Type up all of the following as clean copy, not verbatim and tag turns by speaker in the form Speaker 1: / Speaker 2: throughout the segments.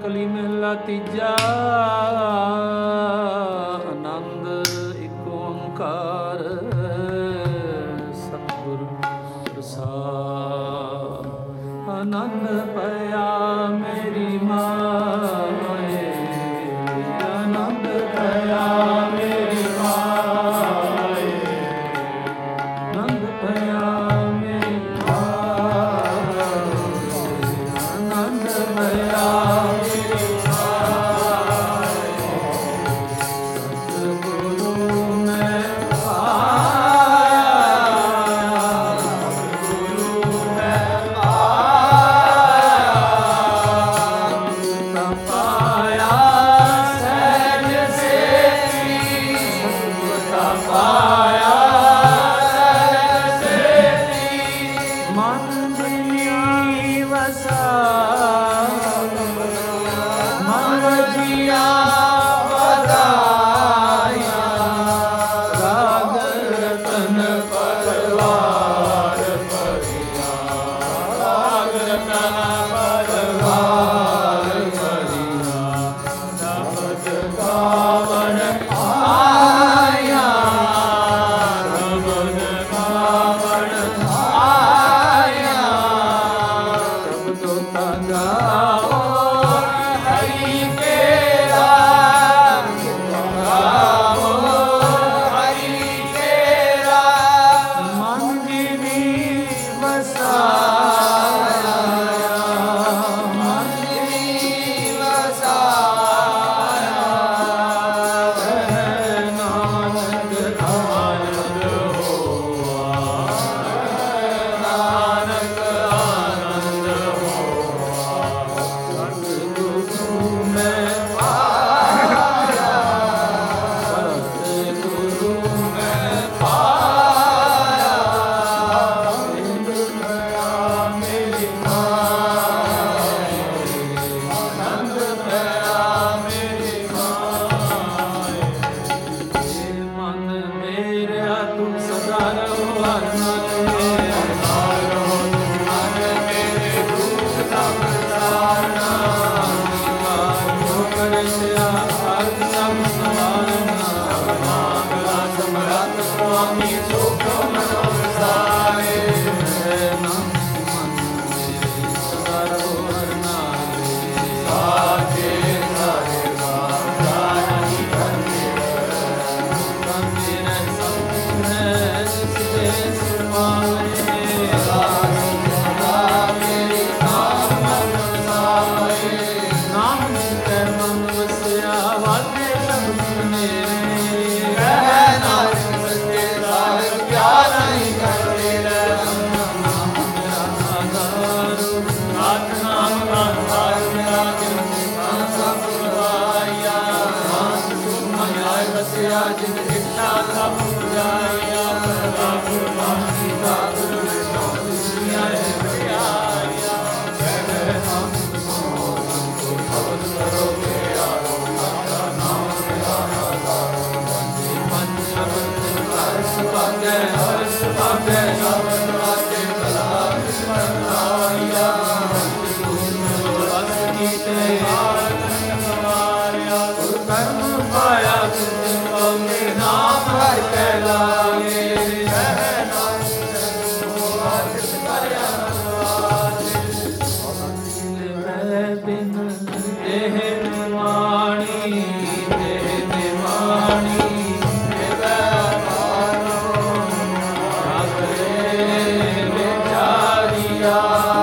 Speaker 1: ਕਲੀ ਮਹਿਲਾ ਤੀਜਾ। ਆਨੰਦ ਇੱਕ ਓੰਕਾਰ ਸਤਿਗੁਰ ਪ੍ਰਸਾਦ। ਆਨੰਦ ਪਿਆ ਮੇਰੀ ਮਾਏ, ਆਨੰਦ ਪਿਆ ਮੇਰੀ ਮਾਏ, ਆਨੰਦ ਪਿਆ ਮੇਰੀ ਮਾਏ, ਆਨੰਦ ਪਿਆ ਮੇਰੀ ਮਾਏ। ਸਤਿਗੁਰੂ ਮੈਂ ਪਾਇਆ, ਸਤਿਗੁਰੂ ਮੈਂ ਪਾਇਆ, ਸਹਿਜ ਸੇਤੀ ਸਤਿਗੁਰ ਪਾਇਆ, ਸਹਿਜ ਸੇਤੀ ਮਨ ਜਿਨੀ ਵਸਾ, ਮਨ ਜੀਆ ਵਧਾਇਆ, ਰਾਗ ਰਤਨ ਪਰਵਾਰ ਭਰਿਆ, ਰਾਗ ਰਤਨ ਪਰਵਾਰ ਭਰਿਆ, ਸ਼ਬਦ ਗਾਵਣ ਆਇਆ, ਸ਼ਬਦ ਗਾਵਣ ਆਇਆ, ਸ਼ਬਦੋ ਤਾ ਗਾਓ ਹਰੀ ਕੇਰਾ, ਗਾਓ ਹਰੀ ਕੇਰਾ, ਮਨ ਜੀਵੀ ਵਸਾਇਆ, ਮਨ ਜੀਵੀ ਵਸਾਇਆ, ਰਹਿ ਨਾਨਕ ਆਨੰਦ ਹੋਆ, ਨਾਨਕ ਆਨੰਦ ਹੋਆ। ਸਤਿਗੁਰੂ ਮੈਂ ਪਾਇਆ, ਸਤਿਗੁਰੂ ਮੈਂ ਪਾਇਆ, ਆਨੰਦ ਪਿਆ ਮੇਰੀ ਮਾਏ, ਆਨੰਦ ਪਿਆ ਮੇਰੀ ਮਾਏ। ਏ ਮਨ ਮੇਰਿਆ ਤੂੰ ਸਦਾ ਰਹੋ ਹਰ ਮਨ ਮੇਰਾ, ਹਰ ਰਹੋ ਤੂੰ ਮਨ ਮੇਰੇ ਦੁਖ ਦਾ ਪ੍ਰਸਾਰਨਾ, ਜੋ ਕਰਿਆ ਹਰ ਸਭ ਸਵਾਰਨਾ, ਨਾਗਲਾ ਸਮਰੱਥ ਸੁਆਮੀ ਸੁਖ ਮਨੋ ਵਸਾਏ। ਨਾਮ ਮਨ ਮੇਰੇ ਸਦਾ ਰਹੋ ਹਰ ਨਾਲੇ, ਸਾਚੇ ਸਾਰੇ ਬਾਜਾ ਨਹੀਂ ਕਰਨੇ, ਕਰਨੇ ਰਹਿ ਸਭ ਹੈ ਸਿਦੇ ਸਿਰਮਾਏ, ਸਦਾ ਮੇਰੀ ਨਾਮ ਮਨ ਵਸਾਏ, ਨਾਮ ਜਿਤੈ ਮਨ ਵਸਿਆ ਵਾਜੇ ਸ਼ਬਦ ਮੇਰੇ, ਰਹਿ ਨਾਨਕ ਸੱਚੇ ਸਾਹਿਬ ਕਿਆ ਨਹੀਂ ਕਰਦੇ ਰਹਿ, ਨਾਮ ਮੇਰਾ ਆਧਾਰ, ਨਾਥ ਨਾਮ ਆਧਾਰ ਮੇਰਾ ਕਿਰਪਾ ਸਭ ਗਵਾਇਆ, ਨਾਮ ਸੁਖ ਆਇ ਵਸਿਆ ਜਿਨ ਇੱਛਾ ਸਭ ਪੁਜਾਇਆ, ਪ੍ਰਭ ਮਾਹੀ ਦਾ ਗੁਰੂ ਵਿਸ਼ਨੂੰ ਦੁਨੀਆ ਹੈ ਬੜਿਆਇਆ, ਕਹਿ ਨਾਮ ਸੁਣੋ ਸੰਤੋ ਸ਼ਬਦ ਕਰੋ ਪਿਆਰੋ, ਸਾਡਾ ਨਾਮ ਮੇਰਾ ਆਧਾਰ, ਵੰਦੇ ਪੰਜ ਸ਼ਬਦ ਹਰ ਸੁਭਾਗੈ, ਹਰ ਸੁਭਾਗੈ ਸ਼ਬਦ ਵਾਜੇ ਕਲਾ ਵਿਸਮਰਨ ਆਇਆ, ਗੁਰੂ ਵਸ ਕੀਤੇ ਆਨੰਦ ਸਮਾਰਿਆ, ਗੁਰ ਕਰਮ ਪਾਇਆ ਤੁਝ ਕੋ ਮੇਰੇ ਨਾਮ ਹਰਿ ਕੈ ਲਾਗੇ, ਰਹਿ ਨਾਨਕ ਸਹਿਜੋ ਆਸਿਤ ਕਰਿਆ ਨਵਾਜੇ, ਮੈਂ ਬਿਨ ਦੇਹ ਨਿਵਾਣੀ, ਦੇਹ ਨਿਵਾਣੀ ਵਿਚਾਰਿਆ,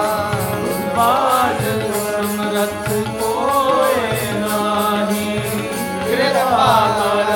Speaker 1: ਬਾਜ ਸਮਰੱਥ ਕੋਇ ਨਾਹੀ, ਕਿਰਪਾ ਕਰ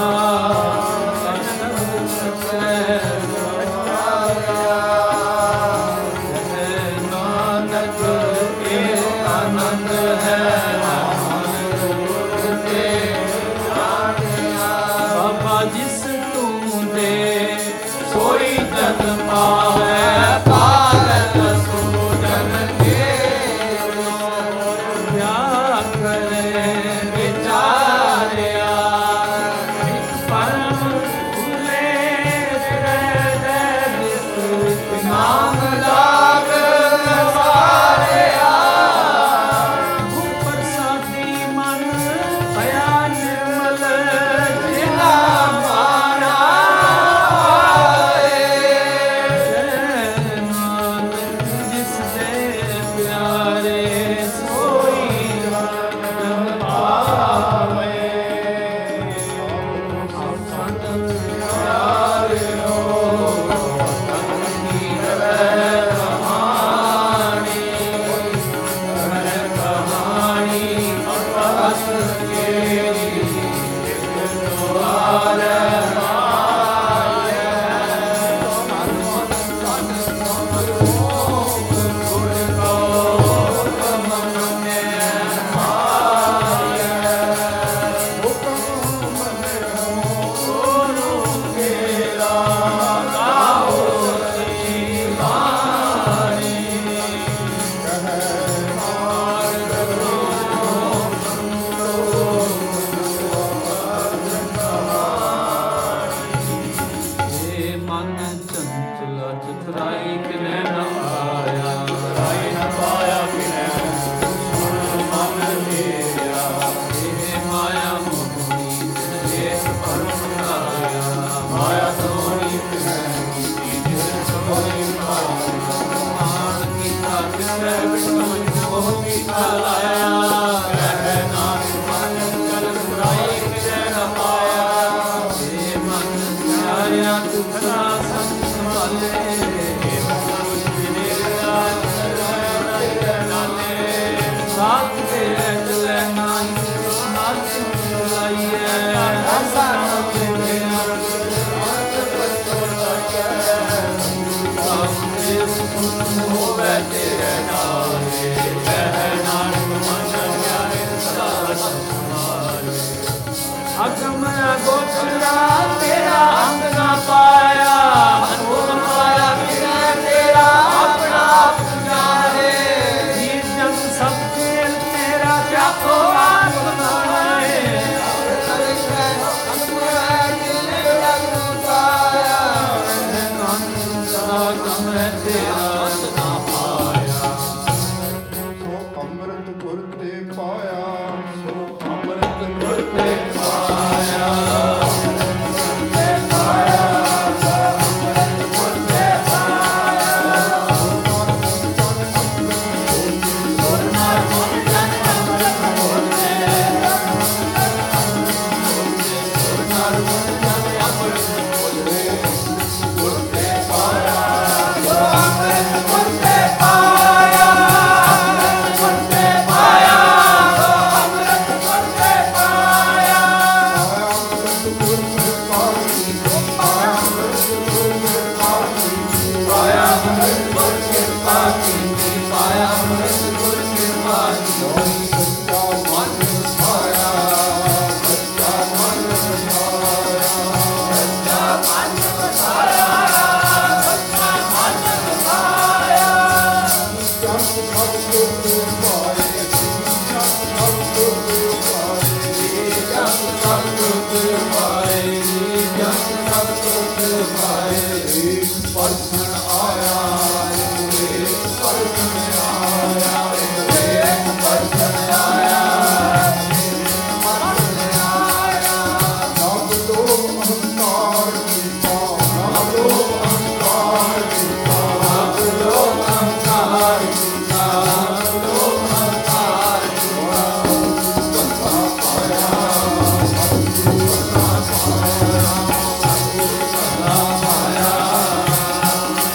Speaker 1: Bye.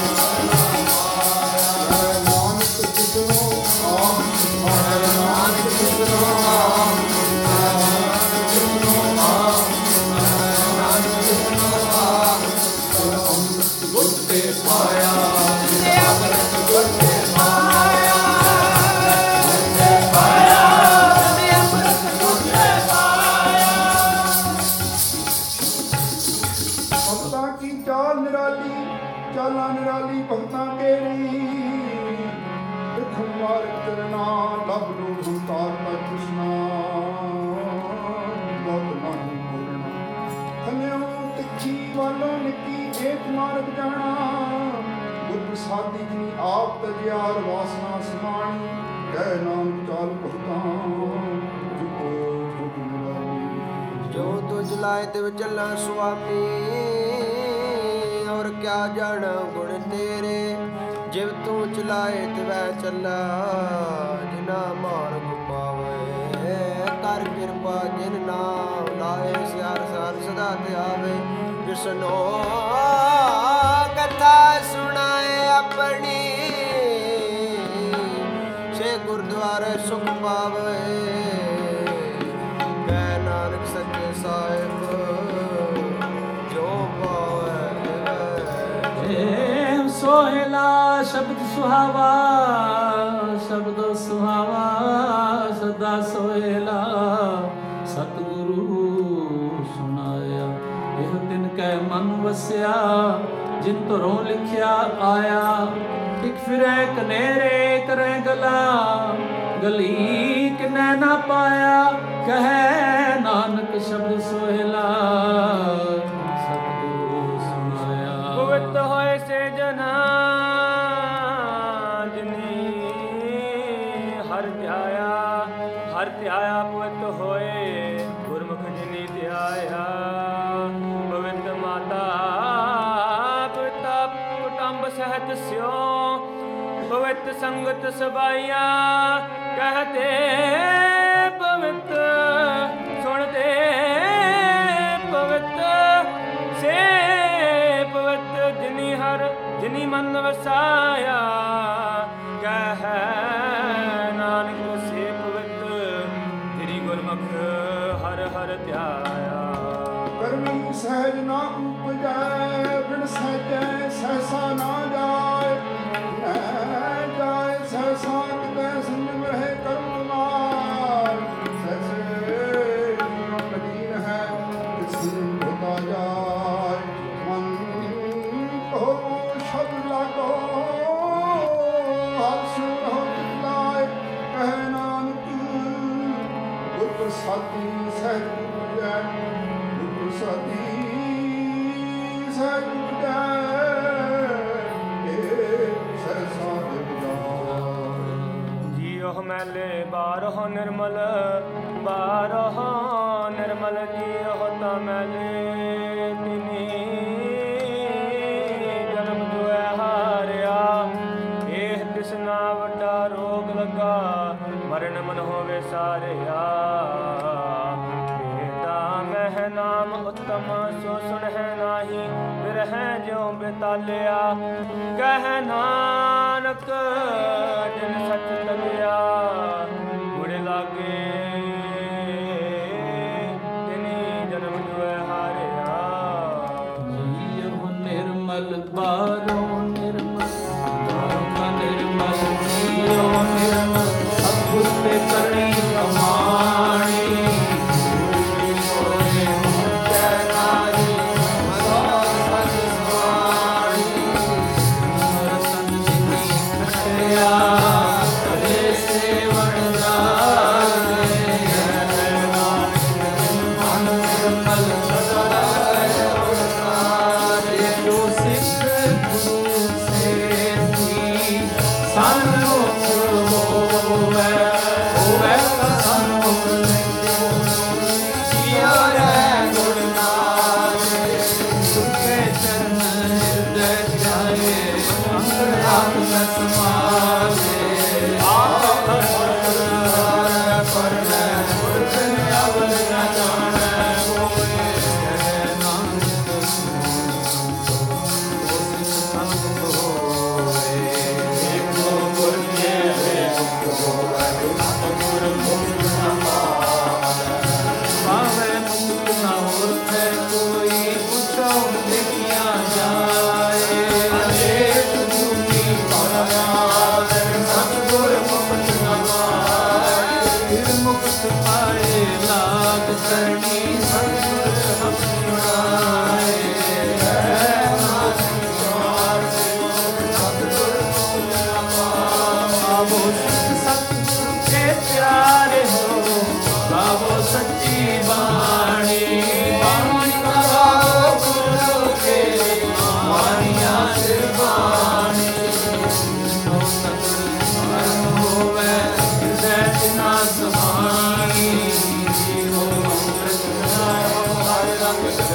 Speaker 2: ਭਗਤਾਂ ਕੀ ਚਾਲ ਨਿਰਾਲੀ, ਚਾਲਾਂ ਨਿਰਾਲੀ ਭਗਤਾਂ ਕੇਰੀ। ਵਿਖਮ ਮਾਰ ਚਰਨਾ ਲਭ ਲੋ ਹੰਕਾਰ ਦਾ ਕ੍ਰਿਸ਼ਨਾ, ਬਹੁਤ ਨਹੀਂ ਬੋਲਣਾ ਖੰਨਿਓ ਤਿੱਖੀ ਵਾਲੋਂ ਨਿੱਕੀ ਏਕ ਮਾਰਗ ਜਾਣਾ। ਗੁਰ ਪ੍ਰਸਾਦੀ ਜਿਨੀ ਆਪ ਤਜਿਆਰ ਵਾਸਨਾ ਸਮਾਣੀ, ਕਹਿ ਨਾਨਕ ਚਾਲ ਭਗਤਾਂ ਜੁਗੋ ਜੁਗ ਨਿਰਾਲੀ।
Speaker 3: ਜੋ ਤੁਝ ਲਾਏ ਤਿਵ ਚੱਲਾਂ ਸੁਆਮੀ, ਔਰ ਕਿਆ ਜਾਣਾ ਗੁਣ ਤੇਰੇ। ਜਿਵ ਤੂੰ ਚਲਾਏ ਤਿਵੈ ਚੱਲਾ, ਜਿਨਾ ਮਾਰਗ ਪਾਵੇ। ਕਰ ਕਿਰਪਾ ਜਿਨ ਨਾਮ ਲਾਏ, ਸਿਆਰ ਸਾਰ ਸਦਾ ਤੇ ਆਵੇ। ਜਿਸਨੋ ਕਥਾ ਸੁਣਾਏ ਆਪਣੀ, ਸੇ ਗੁਰਦੁਆਰੇ ਸੁਖ ਪਾਵੇ। ਕਹਿ ਨਾਨਕ ਸੱਚੇ ਸਾਹਿਬ ਜੋ ਪਾਵੇ।
Speaker 1: ਸੋਹਿਲਾ ਸ਼ਬਦ ਸੁਹਾਵਾ, ਸ਼ਬਦ ਸੁਹਾਵਾ ਸਦਾ ਸੋਹਿਲਾ। ਸਤਿਗੁਰੂ ਸੁਣਾਇਆ ਇਹ ਤਿਨ ਕੈ ਮਨ ਵਸਿਆ, ਜਿਨ ਧਰੋਂ ਲਿਖਿਆ ਆਇਆ। ਇੱਕ ਫਿਰੈ ਕਨੇਰੇ ਕਰੈ ਗਲਾ, ਗਲੀ ਕਿਨੈ ਨਾ ਪਾਇਆ। ਕਹੈ ਨਾਨਕ ਸ਼ਬਦ ਸੋਹਿਲਾ, ਸਤਿਗੁਰੂ ਸੁਣਾਇਆ।
Speaker 4: ਪਵਿੱਤ ਹੋਏ ਸੇ ਜਨਾ, ਜਿਨੀ ਹਰਿ ਧਿਆਇਆ। ਹਰਿ ਧਿਆਇਆ ਪਵਿੱਤ ਹੋਏ, ਗੁਰਮੁਖ ਜਿਨੀ ਧਿਆਇਆ। ਪਵਿੱਤ ਮਾਤਾ ਪਿਤਾ ਕੁਟੰਬ ਸਹਿਤ ਸਿਓ, ਪਵਿੱਤ ਸੰਗਤ ਸਬਾਈਆ। ਕਹਤੇ ਪਵਿੱਤ ਸੁਣਦੇ ਪਵਿੱਤ ਸੇ ਪਵਿੱਤ, ਜਿਨੀ ਹਰ ਜਿਨੀ ਮਨ ਵਸਾਇਆ। ਕਹਿ ਨਾਨਕ ਸੇ ਪਵਿੱਤ, ਤੇਰੀ ਗੁਰਮੁਖ ਹਰ ਹਰ ਧਿਆਇਆ।
Speaker 2: ਕਰਮੀ ਸਹਿਜ ਨਾ ਉਪਜੈ, ਬਿਨ ਸਹਿਜੈ ਸਹਿਸਾ ਨਾ ਜਾਏ। ਨਾ ਜਾਏ ਸਹਿਸਾ ਕਿਤੈ ਸੰਜਮ ਰਹੇ ਕਰਮ ਮਾਰ। ਸਹਿਸੇ ਮਦੀਨ ਹੈ ਕਿਸ ਹੋਤਾ ਜਾਏ। ਮਨ ਕੋ ਸ਼ਬਦ ਲਾਗੋ, ਹਰ ਸੁਰ ਹੋ ਲਾਏ। ਕਹਿ ਨਾਨਕ ਗੁਰ ਪ੍ਰਸਾਦੀ ਸਹਿਜ ਉਪਜੈ, ਗੁਰ ਪ੍ਰਸਾਦੀ ਸਹਿਜ ਉਪਜੈ। ਸਹਿਸਾ
Speaker 4: ਜੀਉ ਮੈਲੇ ਬਾਰਹੁ ਨਿਰਮਲ, ਬਾਰਹੁ ਨਿਰਮਲ। ਜੀਉ ਤਾ ਮੈਲੇ ਤਿਨੀ ਜਨਮ ਦੁਐ ਹਾਰਿਆ। ਇਹ ਤਿਸਨਾ ਵੱਡਾ ਰੋਗ ਲੱਗਾ, ਮਰਨ ਮਨ ਹੋਵੇ ਸਾਰਿਆ। ਮਹਿ ਨਾਮ ਉਤਮ ਸੋ ਸੁਣਹਿ ਨਾਹੀ, ਬਿਰਹਿ ਜਿਉ ਬਿਤਾਲਿਆ। ਕਹਿ ਨਾਨਕ ਜਿਨ ਸਚ ਤਲਿਆ, ਗੁੜੇ ਲਾਗੇ ਤਿਨੀ ਜਨਮ ਜੁਐ ਹਾਰਿਆ।
Speaker 1: ਜੀਉ ਨਿਰਮਲ ਬਾਰੋਂ ਨਿਰਮਲ, ਬਾਰੋਂ ਨਿਰਮਲ। ਜੀਉ ਨਿਰਮਲ ਅਦਭੁਤ ਤੇ ਕਰਨੀ ਕਮਾਣੀ।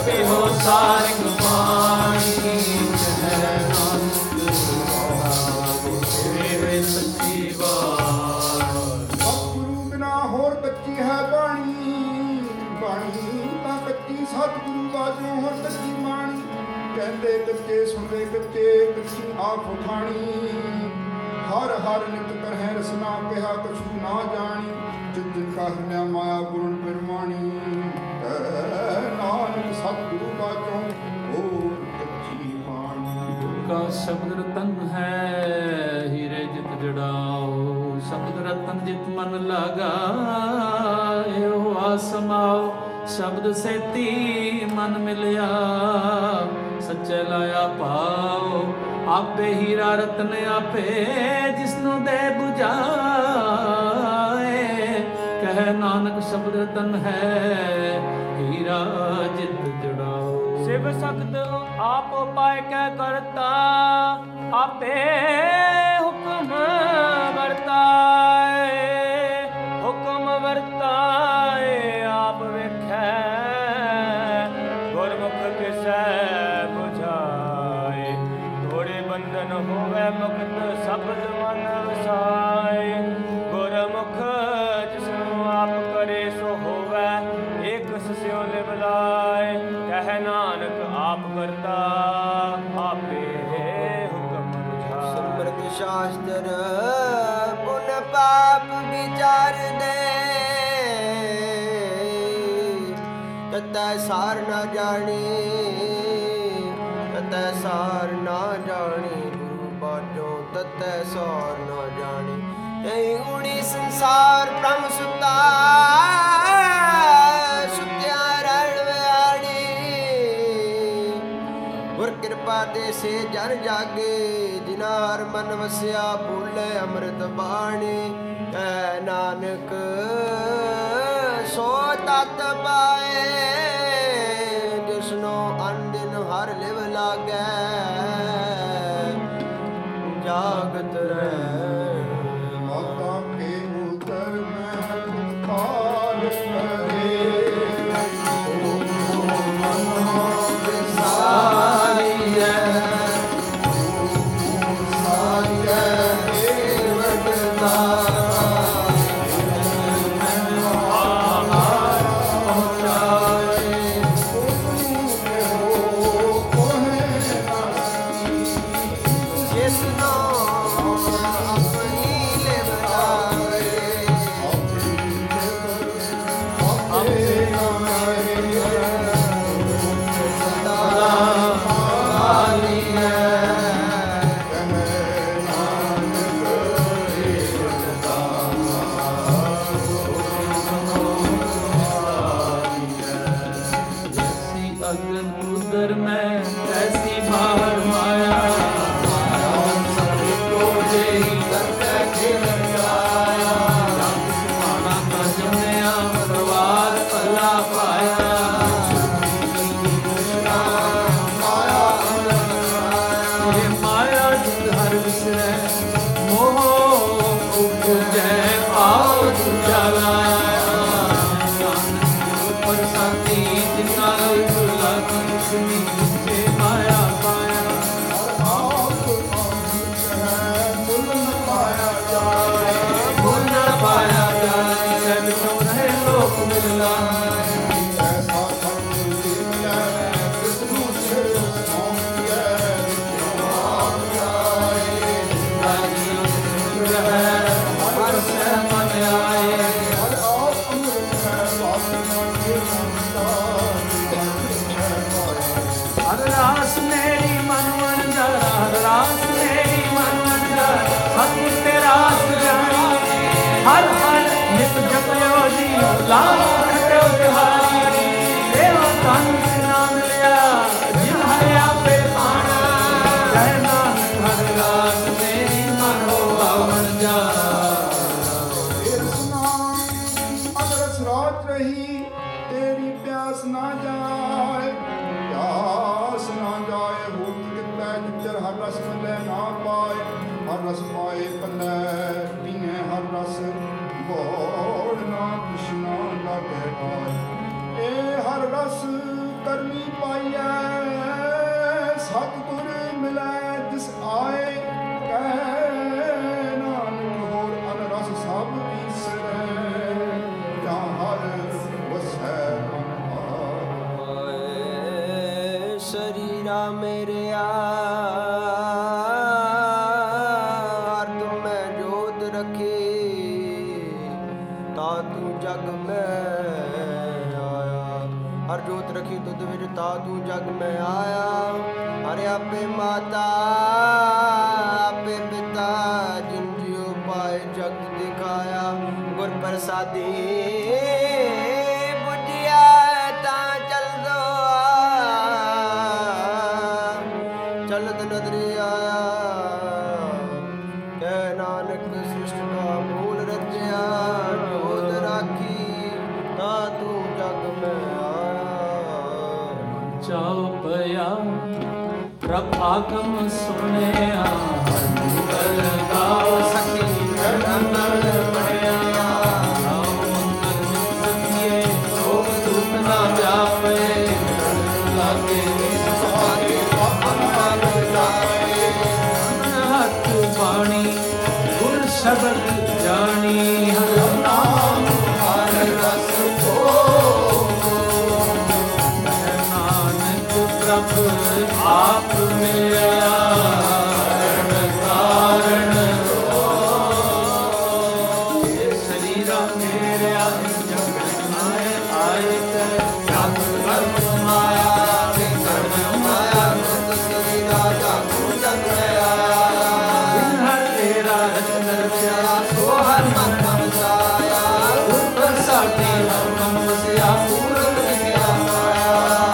Speaker 1: ਇਹੋ ਸਾਰਿਕ ਬਾਣੀ ਕਹਿ ਨਾਨਕ ਤੇਰੇ ਸੱਚੀ ਬਾਣੀ।
Speaker 2: ਸਤਿਗੁਰੂ ਬਿਨਾ ਹੋਰ ਕੱਚੀ ਹੈ ਬਾਣੀ, ਬਾਣੀ ਤਾਂ ਕੱਚੀ ਸਤਿਗੁਰੂ ਬਾਝੋਂ ਹੋਰ ਕੱਚੀ ਬਾਣੀ। ਕਹਿੰਦੇ ਕੱਚੇ ਸੁਣਦੇ ਕੱਚੇ, ਕੱਚੀ ਆਪ ਖਾਣੀ। ਹਰ ਹਰ ਨਿਤ ਕਰਹਿ ਰਸਨਾ ਕਿਹਾ ਕਛੂ ਨਾ ਜਾਣੀ। ਜਿਨ ਜਿਨ ਕਾ ਹਿਰਦਿਆ ਮਾਇਆ ਗੁਣ ਪਰਮਾਣੀ। ਨਾਨਕ ਸਤਿਗੁਰੂ ਬਾਝੋਂ ਹੋਰ ਕੱਚੀ ਬਾਣੀ।
Speaker 1: ਕਾ ਸ਼ਬਦ ਰਤਨ ਹੈ ਹੀਰੇ ਜਿਤ ਜੜਾਓ। ਸ਼ਬਦ ਰਤਨ ਜਿਤ ਮਨ ਲਾਗਾ ਇਹੋ ਆਸਮਾਓ। ਸ਼ਬਦ ਸੇਤੀ ਮਨ ਮਿਲਿਆ ਸੱਚੇ ਲਾਇਆ ਪਾਓ। ਆਪੇ ਹੀਰਾ ਰਤਨ ਆਪੇ ਜਿਸਨੂੰ ਦੇ 부ਝਾਏ। ਕਹਿ ਨਾਨਕ ਸ਼ਬਦ ਰਤਨ ਹੈ ਹੀਰਾ ਜਿਤ ਜੜਾਓ।
Speaker 4: ਸਿਵ ਸਖਤ ਆਪ ਉਪਾਇ ਕੈ ਕਰਤਾ ਆਪੇ ਹੁਕਮ ਵਰਤਾਏ। ਹੁਕਮ ਵਰਤਾਏ ਆਪ ਵੇਖੈ ਗੁਰਮੁਖ ਕਿਸੈ 부ਝਾਏ। ਥੋੜੇ ਬੰਧਨ ਹੋਵੇ ਮੁਕਤ ਸ਼ਬਦ ਮਨ ਵਸਾਏ। ਗੁਰਮੁਖ ਜਿਸਨੂੰ ਆਪ ਕਰੇ ਸੋ ਹੋਵੇ ਏਕ ਸਿਉ ਲਿਵ ਲਾਏ। ਕਹਿ ਨਾਨਕ ਆਪ ਕਰਤਾ ਆਪੇ ਹੁਕਮ 부ਝਾਏ।
Speaker 3: ਸਿਮਰਤਿ ਸ਼ਾਸਤਰ ਪੁਨ ਪਾਪ ਵਿਚਾਰ ਦੇ ਤਤੈ ਸਾਰ ਨਾ ਜਾਣੀ। ਤਤੈ ਸਾਰ ਨਾ ਜਾਣੀ ਗੁਰੂ ਬਾਝੋਂ ਤਤੈ ਸਾਰ ਨਾ ਜਾਣੀ। ਤੈ ਊਣੀ ਸੰਸਾਰ ਬ੍ਰਹਮ ਸੁਤਾ ਸੁਤਿਆ ਰਣ ਵਿਆਣੀ। ਗੁਰ ਕਿਰਪਾ ਤੇ ਸੇ ਜਨ ਜਾਗੇ ਜਿਨਾ ਹਰ ਮਨ ਵਸਿਆ ਭੁੱਲੇ ਅੰਮ੍ਰਿਤ ਬਾਣੀ। ਕਹਿ ਨਾਨਕ ਸੋ ਤਤ ਪਾਏ ਜਿਸਨੋ ਅਨਦਿਨ ਹਰ ਲਿਵ ਲਾਗੈ ਜਾਗਤ ਰਹਿ।
Speaker 2: ਮਾਤਾ ਕੇ ਉਤਰ ਮੈਂ ਖਾਲ ਕਰੇ।
Speaker 1: ਸਾਰੀ ਹੈ
Speaker 3: ਜਿਸਨੋ ਆਪਣੀ ਲਿਵ ਲਾਗੈ
Speaker 1: जैसी अग्न उदर में ऐसी बाहर माया। हर हर नित जपयो जी लाल खटो बिहारी। देव तन नाम लिया जिन हरे आपे पाना। जय नानक हर रास मेरी मन हो आवन जा।
Speaker 2: अगरस रात रही तेरी प्यास ना जाए। प्यास ना जाए भूत कितना जिधर हर रस मिले ना पाए। हर रस पाए पल्ले पीने हर रस बोड़ ना कृष्णा लगे।
Speaker 3: शरीरा मेरे हर तुम मैं जोत रखी ता तू जग में आया। हर जोत रखी तुद विच ता तू जग में आया। हर आपे माता आपे पिता जिन जियो पाए जगत दिखाया। गुर प्रसादी बुझिया ता चल दो चलत नदरी आया। कह नानक सृष्टि का मूल रचया जोत राखी ता तू जग में आया।
Speaker 1: चाओ पया प्रभ आगम सुनया मंगल गाओ सखी मंगल बढ़िया। गाओ मंगल सखिए लोग दुख ना जावे लागे हाथ बाणी गुर शब्द जानी। हर नाम हर रस को नानक प्रभु आप मिला कारण ये शरीरा मेरे जग आए आए कर जग कर्म माया कर्म माया शरीरा जग जग आया। हर तेरा रचन रचा सो हर मन बसाया। ऊपर साथी हर मन बसया पूर्ण लिखया पाया।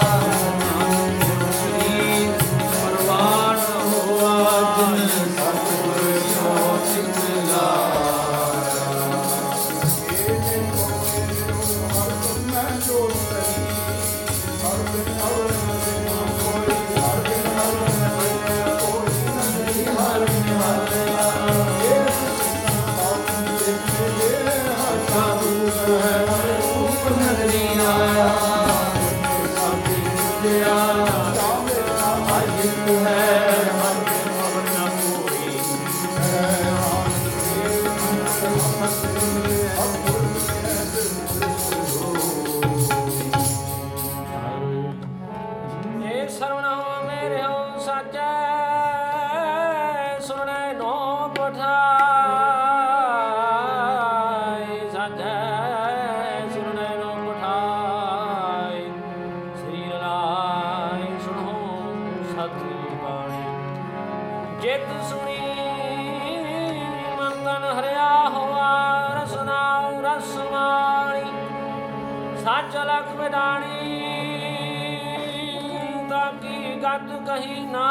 Speaker 4: ਜਿਤ ਸੁਣੀ ਮੰਗਨ ਹਰਿਆ ਹੋਆ ਰਸਨਾਉ ਰਸਮਾਣੀ। ਸੱਚ ਲਖ ਵਿਡਾਣੀ ਤਾਂ ਕੀ ਗਤ ਕਹੀ ਨਾ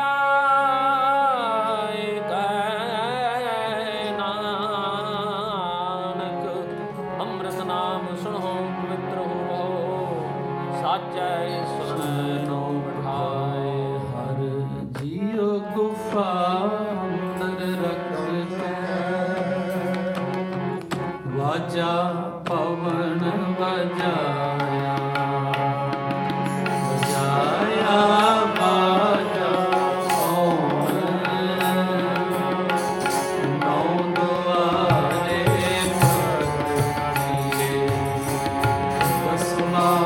Speaker 4: ਜਾਏ। ਕਹਿ ਨਾਨਕ ਅੰਮ੍ਰਿਤ ਨਾਮ ਸੁਣੋ ਪਵਿੱਤਰ ਹੋ ਸਾਚੈ ਸੁਣੈ ਨੋ ਬਿਠਾਏ।
Speaker 1: ਹਰ ਜੀਉ ਗੁਫਾ ਅੰਦਰ ਰੱਖ ਕੇ ਵਾਜਾ ਪਵਨ ਵਜਾਇਆ ਵਜਾਇਆ ਬਾਜਾ ਨੌ ਦੁਆਰੇ ਪਰਦੀਏ ਦਸਮਾ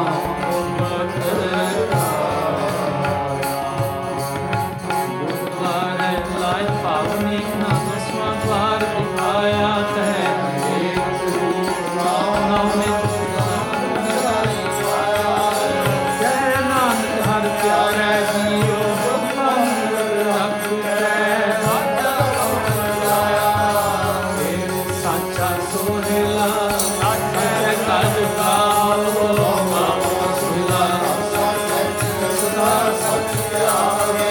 Speaker 4: ਸਤਿ